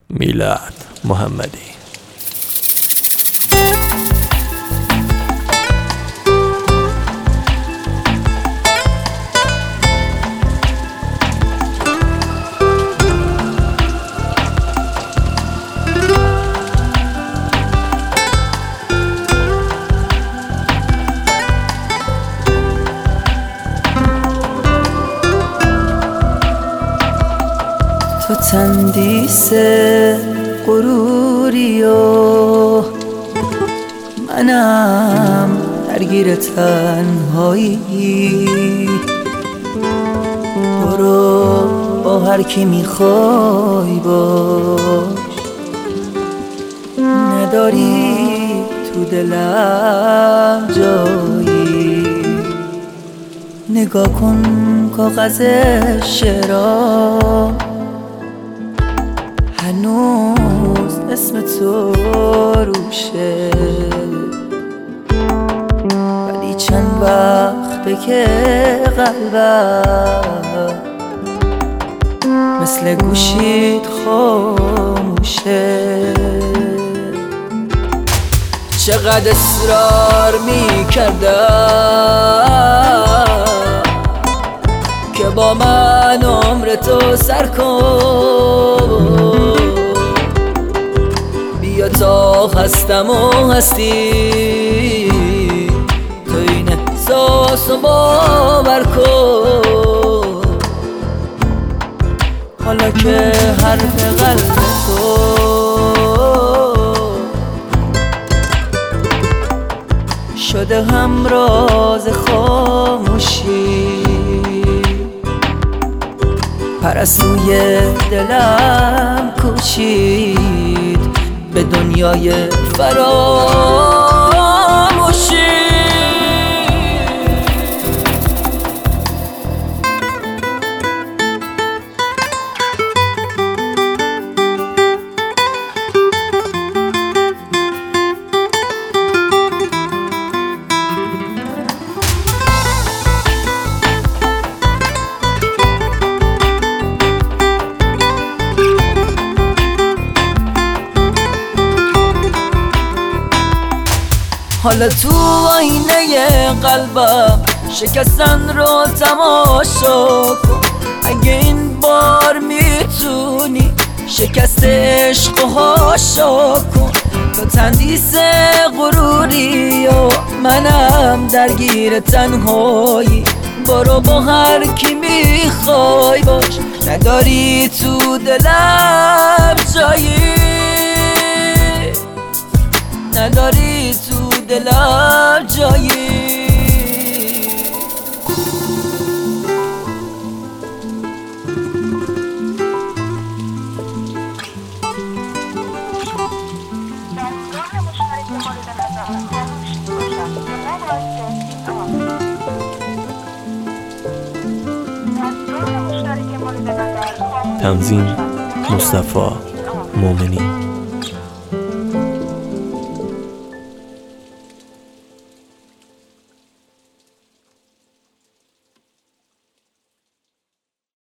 میلاد محمدی. تو تندیس غروری و منم درگیر تنهایی. برو با هر کی میخوای باش، نداری تو دلم جایی. نگاه کن کاغذ شعرام، هنوز اسم تو روشه، ولی چند وقته که قلبم مثل گوشید خاموشه. چقدر اصرار میکردم که با من عمر تو سر کن، بیا تا هستم و هستی، تو این احساس رو باور کن. حالا که حرف قلب تو شده همراز خاموشی، پرستوی دلم کوشید به دنیای فراموشی. حالا تو آینه قلبم شکستن رو تماشا کن، اگه این بار میتونی شکست عشق و هاشا کن. تو تندیس غروری و منم درگیر تنهایی، برو با هر کی میخوای باش، نداری تو دلم جایی، نداری تو دلم جایی. تنظیم مصطفی مومنی.